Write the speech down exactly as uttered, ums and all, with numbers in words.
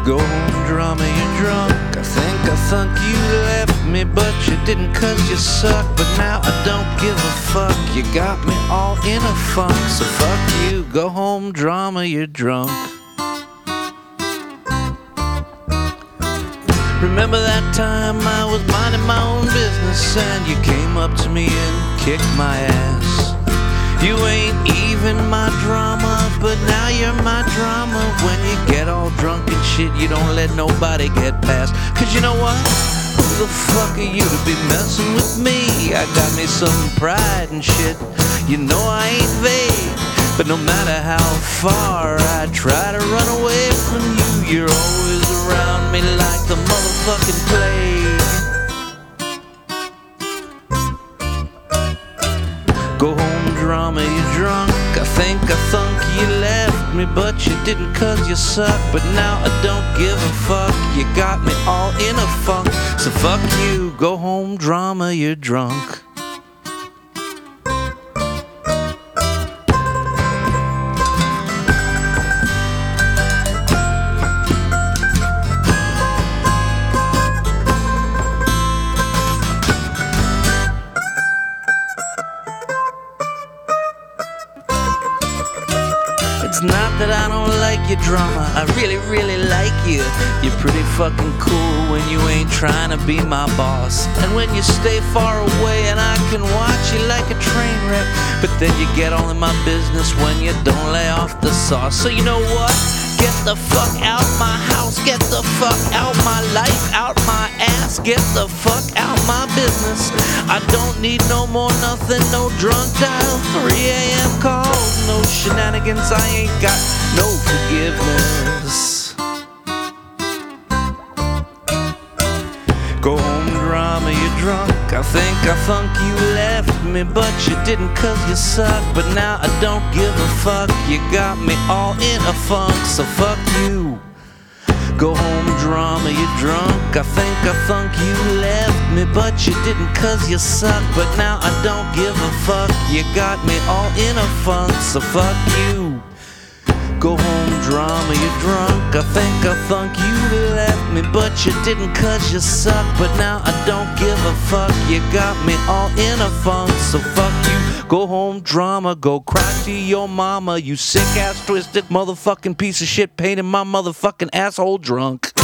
Go home, drama, you're drunk. I think I thunk you left me, but you didn't 'cause you suck. But now I don't give a fuck. You got me all in a funk. So fuck you, go home, drama, you're drunk. Remember that time I was minding my own business and you came up to me and kicked my ass. You ain't even my drama, but now you're my drama. When you get all drunk and shit, you don't let nobody get past. 'Cause you know what? Who the fuck are you to be messing with me? I got me some pride and shit. You know I ain't vague, but no matter how far I try to run away from you, you're always around me like the motherfucking plague. Go home, drama, you're drunk. I think I thunk you left me, but you didn't 'cause you suck. But now I don't give a fuck. You got me all in a funk. So fuck you, go home, drama, you're drunk. It's not that I don't like your drama, I really, really like you. You're pretty fucking cool when you ain't trying to be my boss. And when you stay far away and I can watch you like a train wreck. But then you get all in my business when you don't lay off the sauce. So you know what? Get the fuck out my house, get the fuck out my life, out my ass, get the fuck out my business. I don't need no more nothing, no drunk dial, three a.m. calls, no shenanigans, I ain't got no forgiveness. Go home, drama, you're drunk. I think I thunk you left me, but you didn't 'cause you suck. But now I don't give a fuck. You got me all in a funk, so fuck you. Go home, drama, you're drunk. I think I thunk you left me, but you didn't 'cause you suck. But now I don't give a fuck. You got me all in a funk, so fuck you. Go home, drama, you're drunk. I think I thunk you left me, but you didn't 'cause you suck. But now I don't give a fuck. You got me all in a funk, so fuck you. Go home, drama, go cry to your mama. You sick ass, twisted motherfucking piece of shit, painting my motherfucking asshole drunk.